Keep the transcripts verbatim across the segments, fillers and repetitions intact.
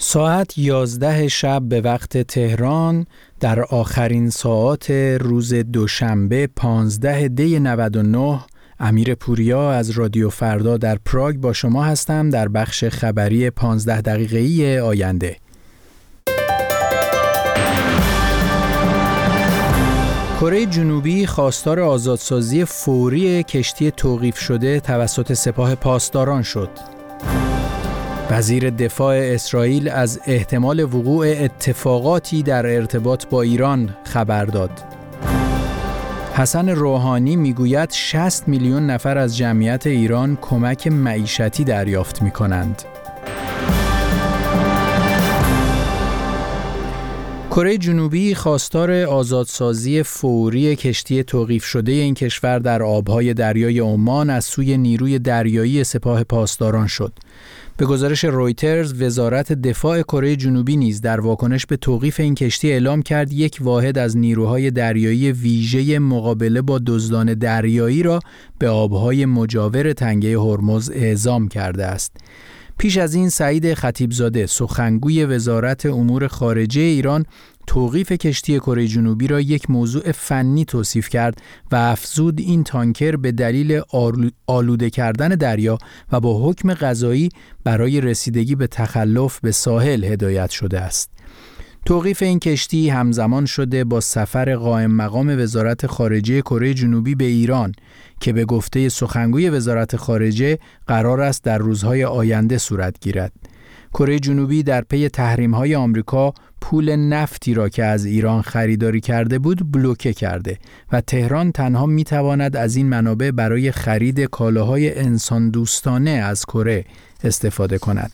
ساعت یازده شب به وقت تهران در آخرین ساعات روز دوشنبه پانزده دی نود و نه امیر پوریا از رادیو فردا در پراگ با شما هستم در بخش خبری پانزده دقیقه‌ای آینده. کره جنوبی خواستار آزادسازی فوری کشتی توقیف شده توسط سپاه پاسداران شد. وزیر دفاع اسرائیل از احتمال وقوع اتفاقاتی در ارتباط با ایران خبر داد. حسن روحانی میگوید شصت میلیون نفر از جمعیت ایران کمک معیشتی دریافت می‌کنند. کره جنوبی خواستار آزادسازی فوری کشتی توقیف شده این کشور در آبهای دریای عمان از سوی نیروی دریایی سپاه پاسداران شد. به گزارش رویترز، وزارت دفاع کره جنوبی نیز در واکنش به توقیف این کشتی اعلام کرد یک واحد از نیروهای دریایی ویژه مقابله با دزدان دریایی را به آبهای مجاور تنگه هرمز اعزام کرده است. پیش از این سعید خطیبزاده سخنگوی وزارت امور خارجه ایران توقیف کشتی کره جنوبی را یک موضوع فنی توصیف کرد و افزود این تانکر به دلیل آلوده کردن دریا و با حکم قضایی برای رسیدگی به تخلف به ساحل هدایت شده است. توقیف این کشتی همزمان شده با سفر قائم مقام وزارت خارجه کره جنوبی به ایران که به گفته سخنگوی وزارت خارجه قرار است در روزهای آینده صورت گیرد. کره جنوبی در پی تحریم‌های آمریکا پول نفتی را که از ایران خریداری کرده بود بلوکه کرده و تهران تنها می‌تواند از این منابع برای خرید کالاهای انسان دوستانه از کره استفاده کند.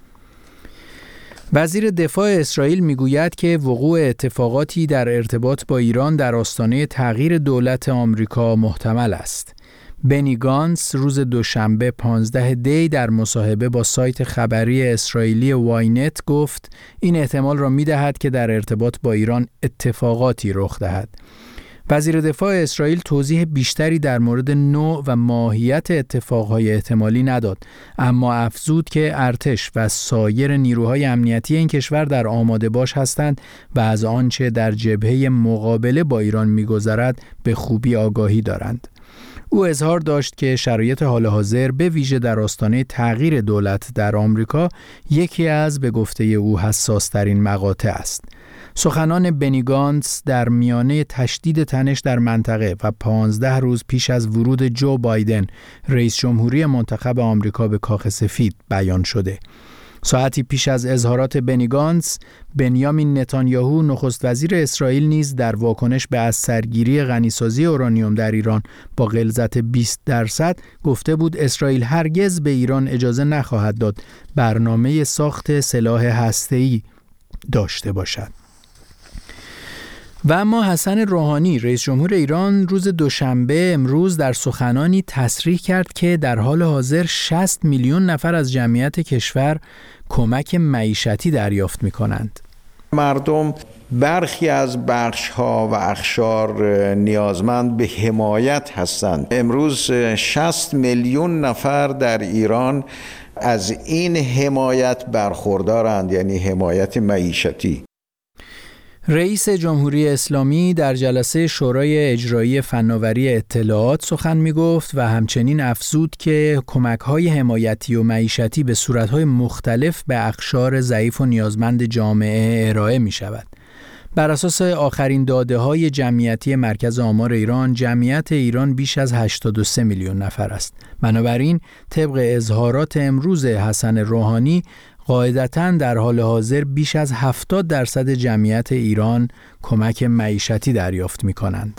وزیر دفاع اسرائیل میگوید که وقوع اتفاقاتی در ارتباط با ایران در آستانه تغییر دولت آمریکا محتمل است. بنی گانتس روز دوشنبه پانزده دی در مصاحبه با سایت خبری اسرائیلی واینت گفت این احتمال را می‌دهد که در ارتباط با ایران اتفاقاتی رخ دهد. وزیر دفاع اسرائیل توضیح بیشتری در مورد نوع و ماهیت اتفاقهای احتمالی نداد، اما افزود که ارتش و سایر نیروهای امنیتی این کشور در آماده باش هستند و از آنچه در جبهه مقابله با ایران می‌گذرد به خوبی آگاهی دارند. او اظهار داشت که شرایط حال حاضر به ویژه در آستانه تغییر دولت در آمریکا یکی از به گفته او حساس‌ترین مقاطع است. سخنان بنی گانتس در میانه تشدید تنش در منطقه و پانزده روز پیش از ورود جو بایدن رئیس جمهوری منتخب آمریکا به کاخ سفید بیان شده. ساعتی پیش از اظهارات بنی گانتس، بنیامین نتانیاهو نخست وزیر اسرائیل نیز در واکنش به از سرگیری غنیسازی اورانیوم در ایران با غلظت بیست درصد گفته بود اسرائیل هرگز به ایران اجازه نخواهد داد برنامه ساخت سلاح هسته‌ای داشته باشد. و اما حسن روحانی رئیس جمهور ایران روز دوشنبه امروز در سخنانی تصریح کرد که در حال حاضر شصت میلیون نفر از جمعیت کشور کمک معیشتی دریافت می‌کنند. مردم برخی از بخش‌ها و اقشار نیازمند به حمایت هستند. امروز شصت میلیون نفر در ایران از این حمایت برخوردارند، یعنی حمایت معیشتی. رئیس جمهوری اسلامی در جلسه شورای اجرایی فناوری اطلاعات سخن می‌گفت و همچنین افزود که کمک‌های حمایتی و معیشتی به صورت‌های مختلف به اقشار ضعیف و نیازمند جامعه ارائه می‌شود. بر اساس آخرین داده‌های جمعیتی مرکز آمار ایران، جمعیت ایران بیش از هشتاد و سه میلیون نفر است. بنابراین طبق اظهارات امروز حسن روحانی قاعدتاً در حال حاضر بیش از هفتاد درصد جمعیت ایران کمک معیشتی دریافت می‌کنند.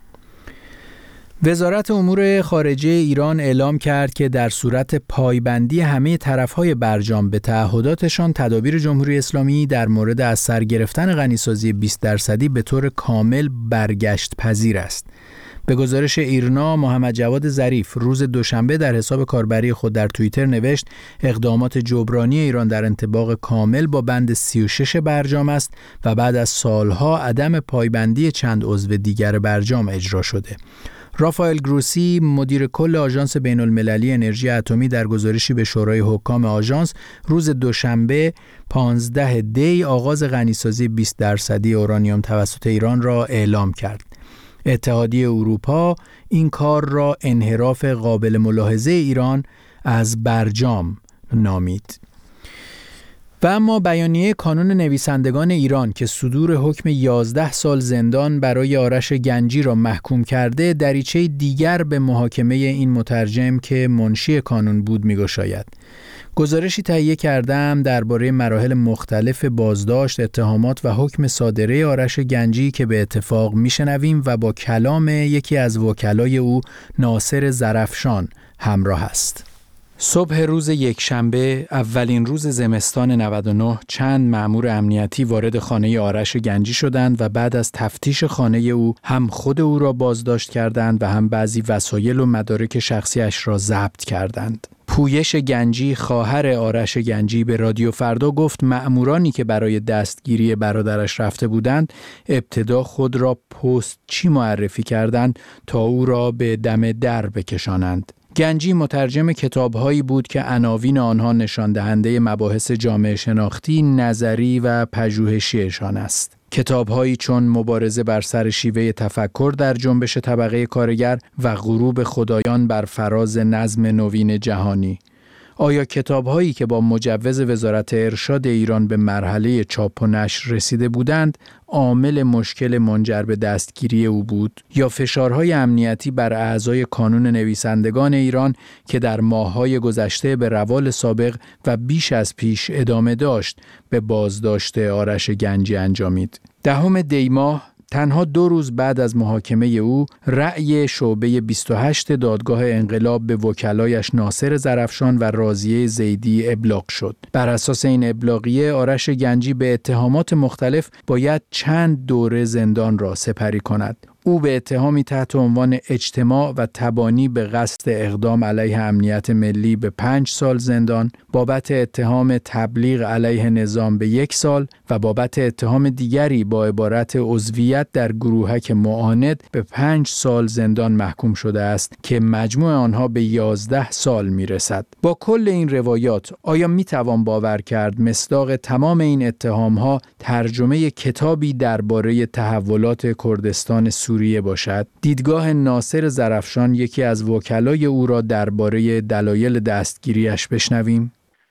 وزارت امور خارجه ایران اعلام کرد که در صورت پایبندی همه طرف‌های برجام به تعهداتشان، تدابیر جمهوری اسلامی در مورد از سر گرفتن غنیسازی بیست درصدی به طور کامل برگشت پذیر است. به گزارش ایرنا، محمد جواد ظریف روز دوشنبه در حساب کاربری خود در توییتر نوشت اقدامات جبرانی ایران در انطباق کامل با بند سی و شش برجام است و بعد از سالها عدم پایبندی چند عضو دیگر برجام اجرا شده. رافائل گروسی مدیر کل آژانس بین‌المللی انرژی اتمی در گزارشی به شورای حکام آژانس روز دوشنبه پانزده دی آغاز غنیسازی بیست درصدی اورانیوم توسط ایران را اعلام کرد. اتحادیه اروپا این کار را انحراف قابل ملاحظه ایران از برجام نامید. و اما بیانیه کانون نویسندگان ایران که صدور حکم یازده سال زندان برای آرش گنجی را محکوم کرده، دریچه دیگر به محاکمه این مترجم که منشی کانون بود می‌گشاید. گزارشی تهیه کردم درباره مراحل مختلف بازداشت، اتهامات و حکم صادره آرش گنجی که به اتفاق میشنویم و با کلام یکی از وکلای او ناصر زرفشان همراه است. صبح روز یکشنبه، اولین روز زمستان نود و نه، چند مأمور امنیتی وارد خانه آرش گنجی شدند و بعد از تفتیش خانه او هم خود او را بازداشت کردند و هم بعضی وسایل و مدارک شخصیش را ضبط کردند. پویش گنجی، خواهر آرش گنجی، به رادیو فردا گفت مأمورانی که برای دستگیری برادرش رفته بودند ابتدا خود را پست چی معرفی کردند تا او را به دم در بکشانند. گنجی مترجم کتاب‌هایی بود که عناوین آنها نشان دهنده مباحث جامعه شناختی، نظری و پژوهشیشان است. کتاب‌هایی چون مبارزه بر سر شیوه تفکر در جنبش طبقه کارگر و غروب خدایان بر فراز نظم نوین جهانی. آیا کتاب‌هایی که با مجوز وزارت ارشاد ایران به مرحله چاپ و نشر رسیده بودند عامل مشکل منجر به دستگیری او بود یا فشارهای امنیتی بر اعضای کانون نویسندگان ایران که در ماه‌های گذشته به روال سابق و بیش از پیش ادامه داشت به بازداشت آرش گنجی انجامید؟ دهم دی ماه، تنها دو روز بعد از محاکمه او، رأی شعبه بیست و هشت دادگاه انقلاب به وکلایش ناصر زرفشان و راضیه زیدی ابلاغ شد. بر اساس این ابلاغیه آرش گنجی به اتهامات مختلف باید چند دوره زندان را سپری کند. او به اتهامی تحت عنوان اجتماع و تبانی به قصد اقدام علیه امنیت ملی به پنج سال زندان، بابت اتهام تبلیغ علیه نظام به یک سال و بابت اتهام دیگری با عبارت عضویت در گروهک معاند به پنج سال زندان محکوم شده است که مجموع آنها به یازده سال میرسد. با کل این روایات آیا میتوان باور کرد مصداق تمام این اتهامها ترجمه کتابی درباره تحولات کردستان سوریه باشد؟ دیدگاه ناصر زرفشان، یکی از وکلای او را درباره دلایل دستگیریش بشنویم.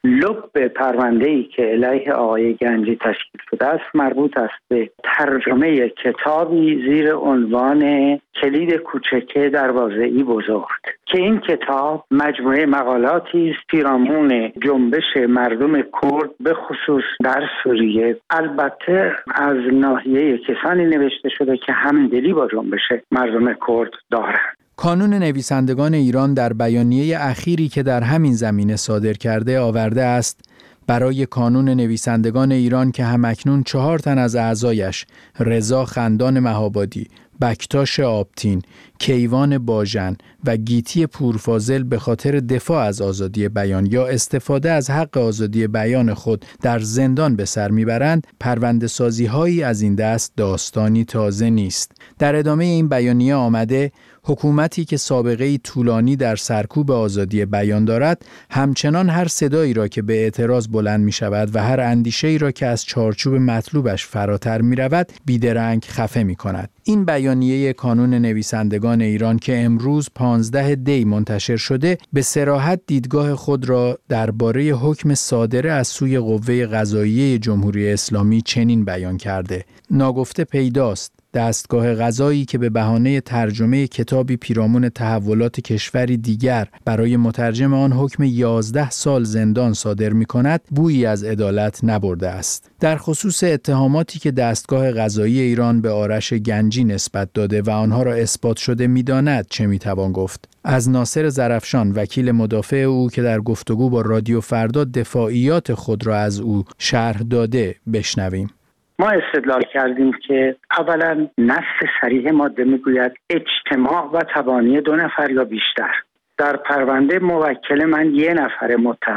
لب پرونده‌ای که علیه آقای گنجی تشکیل شده است مربوط است به ترجمه کتابی زیر عنوان کلید کوچکه دروازه‌ای بزرگ که این کتاب مجموعه مقالاتی است پیرامون جنبش مردم کرد به خصوص در سوریه، البته از ناحیه کسانی نوشته شده که همدلی با جنبش مردم کرد دارند. کانون نویسندگان ایران در بیانیه اخیری که در همین زمینه صادر کرده آورده است برای کانون نویسندگان ایران که همکنون چهار تن از اعضایش رضا خندان مهابادی، بکتاش آبتین، کیوان باژن و گیتی پورفاضل به خاطر دفاع از آزادی بیان یا استفاده از حق آزادی بیان خود در زندان به سر میبرند، پرونده سازی هایی از این دست داستانی تازه نیست. در ادامه این بیانیه آمده حکومتی که سابقه طولانی در سرکوب آزادی بیان دارد، همچنان هر صدایی را که به اعتراض بلند می شود و هر اندیشه‌ای را که از چارچوب مطلوبش فراتر می رود، بیدرنگ خفه می کند. این بیانیه کانون نویسندگان ایران که امروز پانزده دی منتشر شده، به صراحت دیدگاه خود را درباره حکم صادره از سوی قوه قضاییه جمهوری اسلامی چنین بیان کرده: ناگفته پیداست دستگاه قضایی که به بهانه ترجمه کتابی پیرامون تحولات کشوری دیگر برای مترجم آن حکم یازده سال زندان صادر می کند، بویی از عدالت نبرده است. در خصوص اتهاماتی که دستگاه قضایی ایران به آرش گنجی نسبت داده و آنها را اثبات شده می داند چه می توان گفت؟ از ناصر زرفشان، وکیل مدافع او که در گفتگو با رادیو فردا دفاعیات خود را از او شرح داده بشنویم. ما استدلال کردیم که اولا نص صریح ماده میگوید اجتماع و تبانی دو نفر یا بیشتر. در پرونده موکل من یه نفر متهمه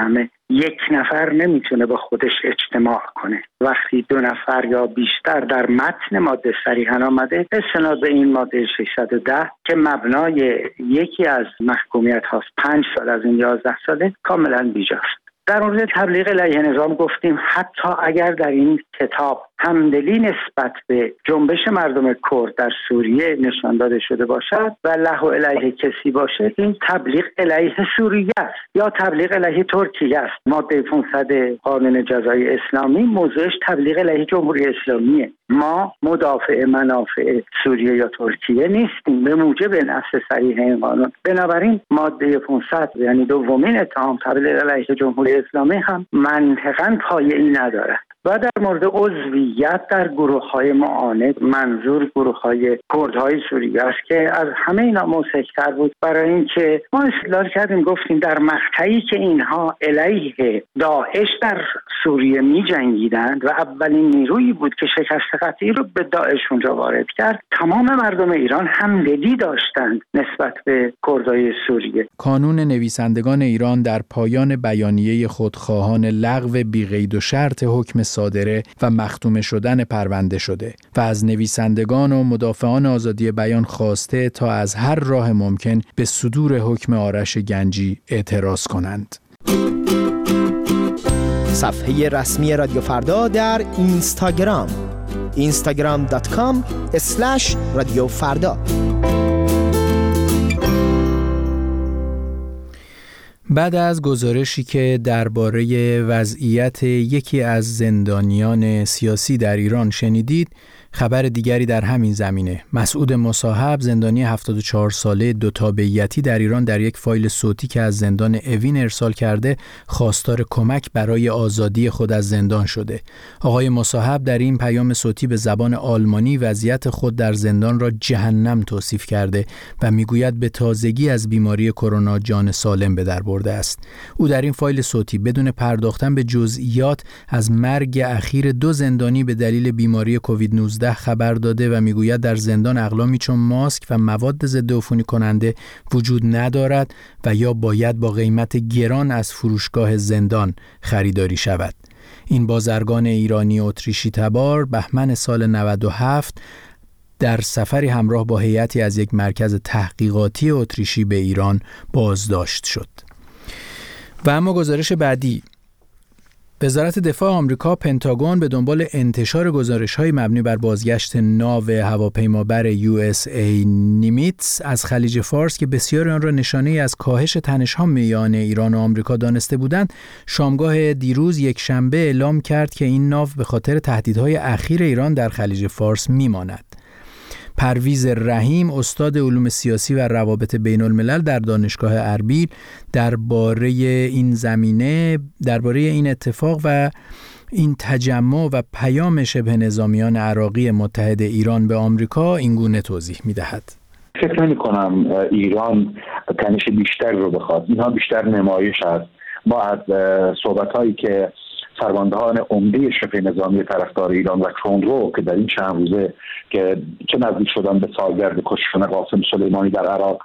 یک نفر نمیتونه با خودش اجتماع کنه. وقتی دو نفر یا بیشتر در متن ماده صریحاً آمده، استناد به این ماده ششصد و ده که مبنای یکی از محکومیت هاست پنج سال از این یازده ساله، کاملاً بیجاست. در مورد تبلیغ علیه نظام گفتیم حتی اگر در این کتاب همدلی نسبت به جنبش مردم کرد در سوریه نشان داده شده باشد و له علیه کسی باشه، این تبلیغ علیه سوریه است یا تبلیغ علیه ترکیه است. ماده پانصد قانون جزایی اسلامی موضوعش تبلیغ علیه جمهوری اسلامیه. ما مدافع منافع سوریه یا ترکیه نیستیم به موجب نص صریح این قانون. بنابراین ماده پانصد یعنی دومین اتهام تبلیغ علیه جمهوری اسلامی هم منطقاً پایه‌ای ندارد. و در مورد عضویت در گروه‌های معاند، منظور گروه‌های کردهای سوریه است که از همه اینا موثق‌تر بود، برای اینکه ما استدلال کردیم گفتیم در مقطعی که اینها علیه داعش در سوریه می‌جنگیدند و اولین نیرویی بود که شکست قطعی رو به داعش اونجا وارد کرد، تمام مردم ایران همدلی داشتند نسبت به کردهای سوریه. کانون نویسندگان ایران در پایان بیانیه خودخواهان لغو بی‌قید و شرط حکم صادره و مختومه شدن پرونده شده و از نویسندگان و مدافعان آزادی بیان خواسته تا از هر راه ممکن به صدور حکم آرش گنجی اعتراض کنند. صفحه رسمی رادیو فردا در اینستاگرام اینستاگرام دات کام اسلش رادیو فردا. بعد از گزارشی که درباره وضعیت یکی از زندانیان سیاسی در ایران شنیدید، خبر دیگری در همین زمینه. مسعود مصاحب، زندانی هفتاد و چهار ساله دو تابعیتی در ایران، در یک فایل صوتی که از زندان اوین ارسال کرده خواستار کمک برای آزادی خود از زندان شده. آقای مصاحب در این پیام صوتی به زبان آلمانی وضعیت خود در زندان را جهنم توصیف کرده و میگوید به تازگی از بیماری کرونا جان سالم به در برده است. او در این فایل صوتی بدون پرداختن به جزئیات از مرگ اخیر دو زندانی به دلیل بیماری کووید نوزده خبر داده و میگوید در زندان اقلامی چون ماسک و مواد ضد عفونی کننده وجود ندارد و یا باید با قیمت گران از فروشگاه زندان خریداری شود. این بازرگان ایرانی اتریشی تبار بهمن سال نود و هفت در سفری همراه با هیئتی از یک مرکز تحقیقاتی اتریشی به ایران بازداشت شد. و اما گزارش بعدی، وزارت دفاع آمریکا پنتاگون به دنبال انتشار گزارش‌های مبنی بر بازگشت ناو هواپیمابر یو اس ای نیمیتس از خلیج فارس که بسیاری آن را نشانه‌ای از کاهش تنش‌ها میان ایران و آمریکا دانسته بودند، شامگاه دیروز یک شنبه اعلام کرد که این ناو به خاطر تهدیدهای اخیر ایران در خلیج فارس میماند. پرویز رحیم، استاد علوم سیاسی و روابط بین الملل در دانشگاه اربیل، درباره این زمینه، درباره این اتفاق و این تجمع و پیام شبه نظامیان عراقی متحد ایران به آمریکا این گونه توضیح می‌دهد. فکر نمی‌کنم ایران تنش بیشتر رو بخواد. اینها بیشتر نمایش است. ما از صحبت‌هایی که فرماندهان عمده شبه نظامی طرفدار ایران و کروندرو که در این چند روزه که چه نزدیک شدن به سالگرد کشتن قاسم سلیمانی در عراق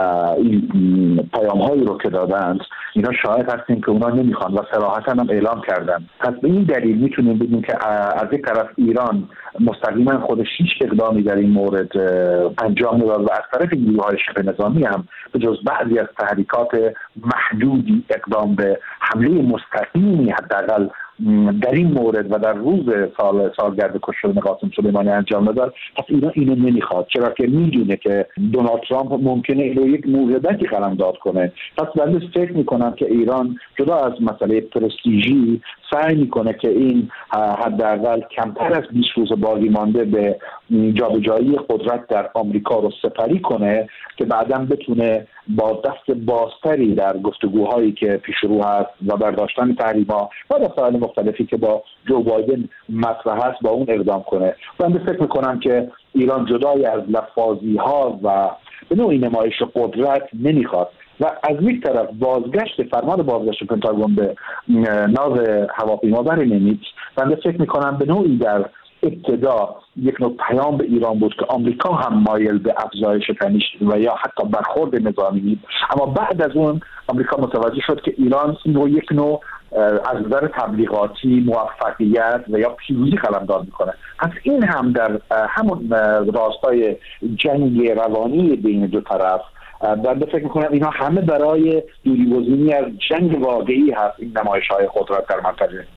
این پیام هایی رو که دادند، اینا شاهد هستیم که اونا نمیخوان و صراحتا هم اعلام کردن. پس به این دلیل میتونیم بگیم که از یک طرف ایران مستقیما خودش هیچ اقدامی در این مورد انجام نداد و از طرف نیروهای شبه نظامی هم به جز بعضی از تحریکات محدودی اقدام به حمله مستقیمی حداقل در این مورد و در روز سال سالگرد کشتن قاسم سلیمانی انجام نداد. پس اینا اینو نمیخواد، چرا که میدونه که دونالد ترامپ ممکنه اینو یک موعظه‌ای قلمداد کنه. پس من فکر میکنم که ایران جدا از مسئله پرستیژی سعی میکنه که این حداقل کمتر از بیست روز باقی مانده به جابجایی قدرت در آمریکا رو سپری کنه که بعداً بتونه با دست بازتری در گفتگوهایی که پیش رو هست و برداشتن تحریم‌ها و مسائل مختلفی که با جو بایدن مطرح است با اون اقدام کنه. من فکر میکنم که ایران جدای از لفاظی‌ها و به نوعی نمایش قدرت نمیخواد و از یک طرف بازگشت فرمان بازگشت پنتاگون به ناو هواپیمابر نیمیتس، من فکر میکنم به نوعی در ابتدا یک نوع پیام به ایران بود که آمریکا هم مایل به افزایش تنش و یا حتی برخورد نظامی، اما بعد از اون آمریکا متوجه شد که ایران این رو یک نوع از نظر تبلیغاتی موفقیت و یا پیروزی قلمداد میکنه. از این هم در همون راستای جنگ روانی بین دو طرف من فکر میکنم اینا همه برای دوریگزینی از جنگ واقعی هست این نمایش های خود را در منطقه.